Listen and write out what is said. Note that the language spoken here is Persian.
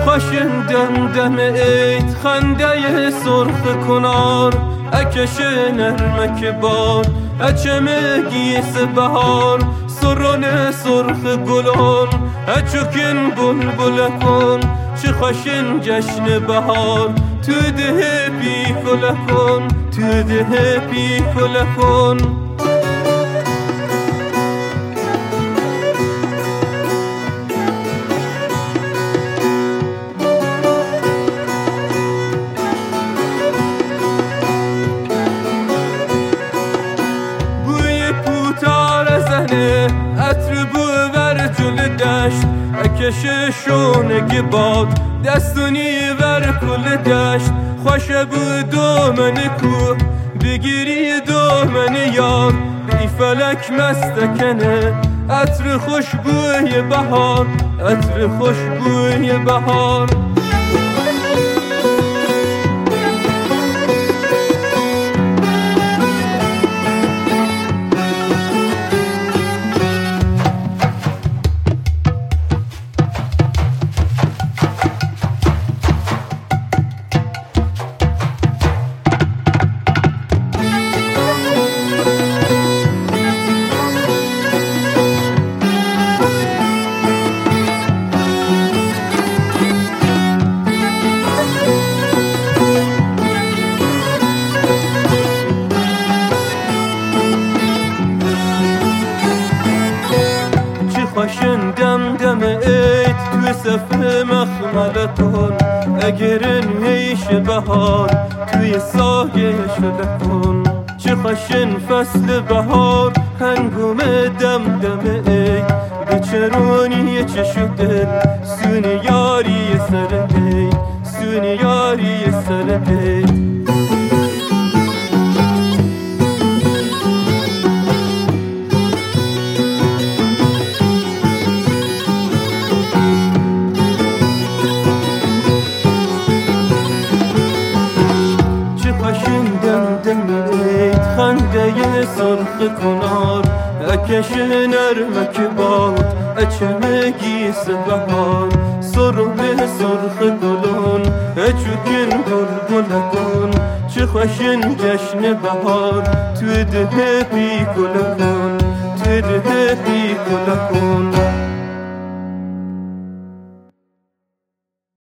خوشن دم عید خنده سرخ کنار اکش نرمک باد اچمه گیس بهار سرون سرخ گلون اچکن بلبل کن چه خوشن جشن بهار تو ده بی کن تو ده بی کن عطر بو ور جل دشت اکش شونگ باد دستونی ور کل دشت خوش بو دومن کو بگیری دومن یار بی فلک مستکنه عطر خوشبوی بهار عطر خوشبوی بهار خوشن دم عید توی صفحه مخملتون اگرن هیش بهار توی سایه شده کن چه خوشن فصل بهار هنگوم دم عید به چرونی چه شده سون یاری سر عید سون یاری سر عید خنده سرخ کنار اکش نرمک باد اچمه گیس بهار سرخ سرخ گلون اچکن بلبل کن چه خوشن جشن بهار تو ده بی کن تو ده بی کن